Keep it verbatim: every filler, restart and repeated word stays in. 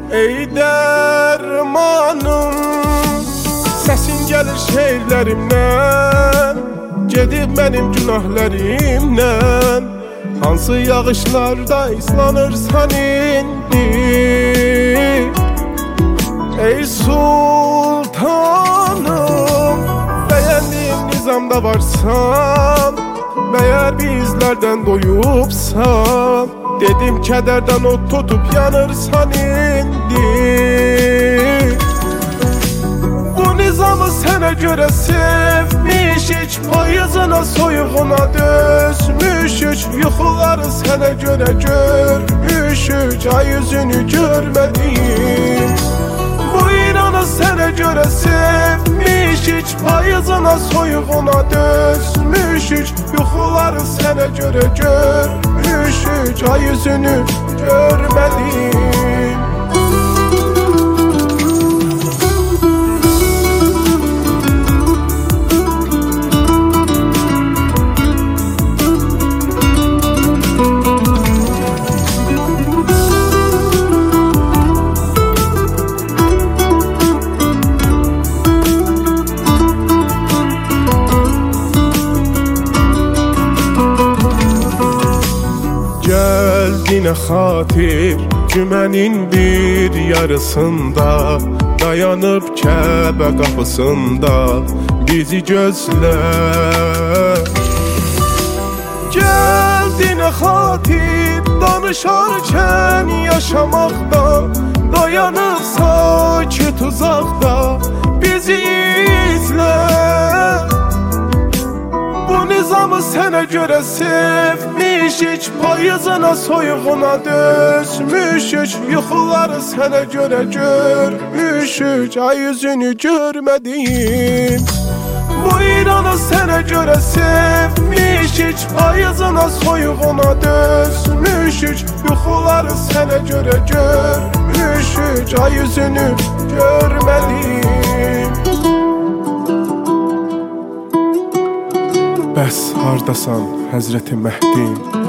ey dərmanım. Səsin gəlir şeirlərimdən, gedib mənim günahlərimdən. Hansı yağışlarda islanırsan indi, ey sultanım. Bəyəndiyim nizamda varsan, məyər bizlərdən doyubsan. Dedim kədərdən od tutup yanırsan indi. Bu nizamı sənə görə sevmişik, payızına soyuğuna dözmüşük. Yuxuları sənə görə görmüşük, ay yüzünü görmədim. Bu İranı sənə görə sevmişik, payızına soyuğuna dözmüşük. Yuxuları sənə görə görmüşük, ay yüzünü görmədim. Gəldinə xatir cümənin bir yarısında, dayanıb Kəbə qapısında bizi gözlə. Gəldinə xatir danışarkən yaşamaqda, dayanıb sakit uzaqda bizi izlə. Bu nizamı sənə görə sevmişik, payızına soyuğuna dözmüşük. Yuxuları sənə görə görmüşük, ay yüzünü görmədim. Bu İranı sənə görə sevmişik, payızına soyuğuna dözmüşük. Yuxuları sənə görə görmüşük, ay yüzünü görmədim. Bəs hardasan Həzrəti Məhdim?